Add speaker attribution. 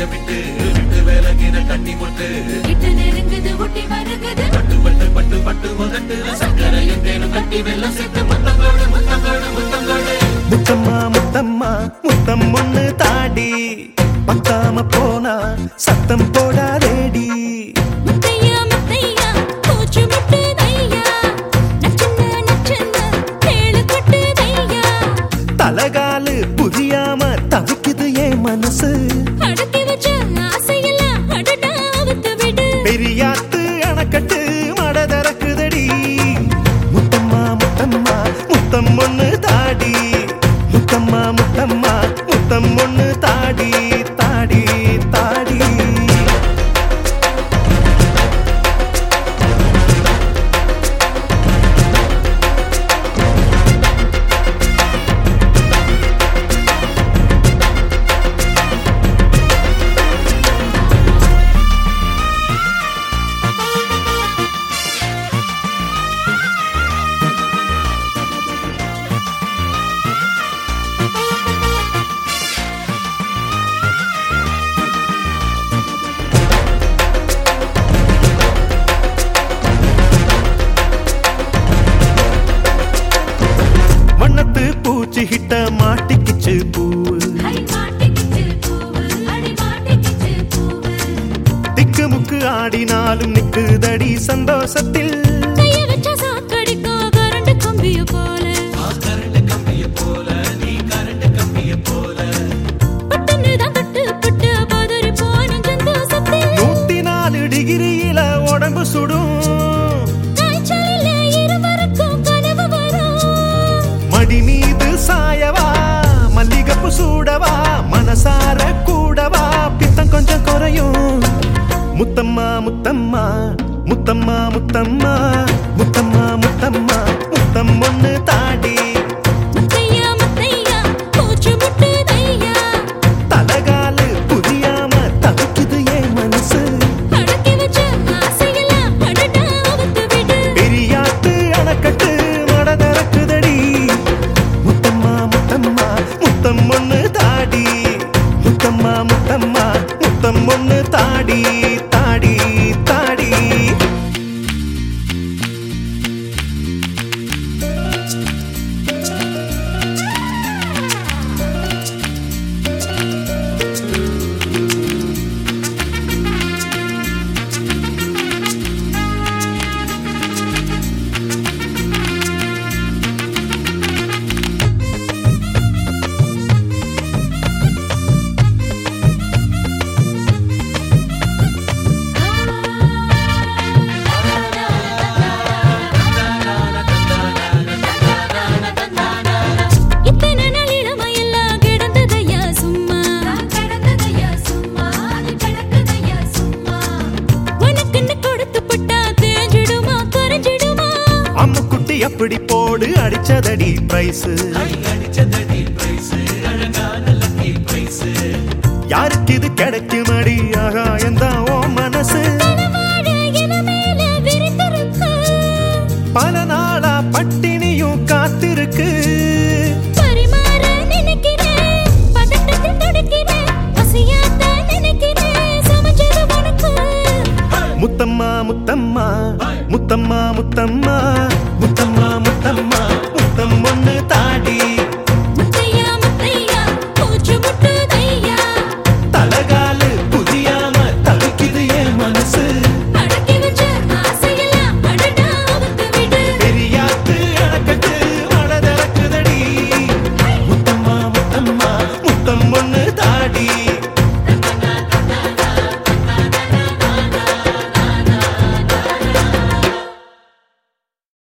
Speaker 1: விட்டு விட்டு விலகின கட்டி முட்டு
Speaker 2: கிட்ட நெருங்குது ஒட்டி மருகுது
Speaker 1: பட்டு பட்டு பட்டு பட்டு முதட்டுல சக்கரையும் தேனும் கட்டி வெள்ளம் சேர்த்து முத்தங்கோடு முத்தங்கோடு முத்தங்கோடு
Speaker 3: முத்தம்மா முத்தம்மா முத்தம் ஒண்ணு தாடி பத்தாம போனா சத்தம் போடாதேடி
Speaker 2: முத்தையா முத்தையா பூச்சு முட்டுதையா நச்சன நச்சன தேளு கொட்டுதையா
Speaker 3: தலகாலு புதியாம தவிக்குது என் மனசு
Speaker 2: அடக்கி வச்ச ஆசையெல்லாம் அடடா அவுத்து விடு
Speaker 3: பெரியாத்து அணக்கட்டு மட திறக்குதடி முத்தம்மா முத்தம்மா முத்தம் ஒண்ணு தாடி முத்தம்மா முத்தம்மா முத்தம் ஒண்ணு தாடி தாடி தாடி வண்ணத்து பூச்சி கிட்ட மாட்டிக்கிச்சு பூவு
Speaker 2: அடி மாட்டிக்கிச்சு பூவு அடி மாட்டிக்கிச்சு பூவு
Speaker 3: திக்கு முக்கு ஆடினாலும் நிக்குதடி சந்தோஷத்தில்
Speaker 2: கைய வச்ச சாக்கடிக்கோ கரண்ட் கம்பிய போல
Speaker 1: கரண்ட் கம்பிய போல நீ கரண்ட் கம்பிய போல
Speaker 2: பட்டுன்னு தான் தொட்டு பட்டு பதறி போன சந்தோஷத்தில்
Speaker 3: 104 டிகிரியில உடம்பு சுடும்
Speaker 2: காய்ச்சலில் இருவருக்கும் கனவு வரும்
Speaker 3: மடி மீது சாயவா மல்லிகப்பு சூடவா மனசார கூடவா பித்தம் கொஞ்சம் குறையும் முத்தம்மா முத்தம்மா முத்தம்மா முத்தம்மா முத்தம்மா முத்தம்மா முத்தம் ஒண்ணு தாடி
Speaker 2: முத்தையா முத்தையா பூச்சு முட்டுதையா
Speaker 3: தலகாலு புதியாம தவிக்குது என் மனசு
Speaker 2: அடக்கி வச்ச ஆசையெல்லாம் அடடா அவுத்து விடு
Speaker 3: பெரியாத்து அணக்கட்டு மட திறக்குதடி முத்தம்மா முத்தம்மா முத்தம் ஒண்ணு தாடி முத்தம்மா முத்தம்மா முத்தம் ஒண்ணு தாடி தாடி தாடி
Speaker 2: இத்தனை நாள் இளமையெல்லாம் கிடந்ததையா சும்மா கிடந்ததையா சும்மா அது கிடக்குதையா சும்மா உனக்குன்னு கொடுத்து பட்டா தேஞ்சிடுமா கரைஞ்சிடுமா
Speaker 3: அம்முக்குட்டி அப்படி போடு அடிச்சதடி பிரைஸ்
Speaker 1: அடிச்சதடி பிரைஸ் அழகான லக்கி பிரைஸ்
Speaker 3: யாருக்கு இது கிடைக்குமடி ஆகாயந்தான் ஓ மனசு
Speaker 2: கனவாழ இளமேல விரிந்திருக்கு
Speaker 3: பல நாளா பட்டினியும் காத்திருக்கு
Speaker 2: பரிமாற நினைக்கிறேன் பதட்டத்தில் துடிக்கிறேன் பசியாத்த நினைக்கிறேன் சமைச்சது உனக்கு
Speaker 3: முத்தம்மா முத்தம்மா முத்தம்மா முத்தம்மா முத்தம்மா முத்தம்மா முத்தம் ஒண்ணு தாடி